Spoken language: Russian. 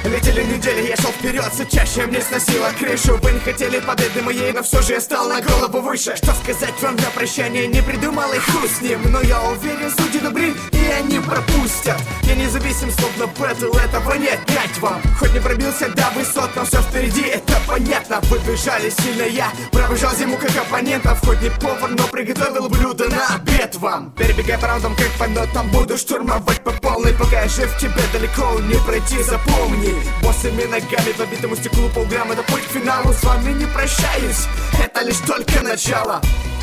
Летели недели, я шел вперед, все чаще мне сносило крышу. Вы не хотели подать до моей, но все же я стал на голову выше. Что сказать вам на прощание, не придумал и хуй с ним. Но я уверен, судьи добры, и они пропустят. Я независим, словно бэтл, этого не отнять вам. Хоть не пробился до высот, но все впереди, это понятно. Вы бежали сильно, я пробежал зиму как оппонентов. Хоть не повар, но приготовил блюдо на обед вам. Перебегай по раундам, как по нотам, буду штурмовать по полной. Пока я жив, тебе далеко не пройти, запомни. Босыми ногами по битому стеклу полграмма, это путь к финалу. С вами не прощаюсь, это лишь только начало.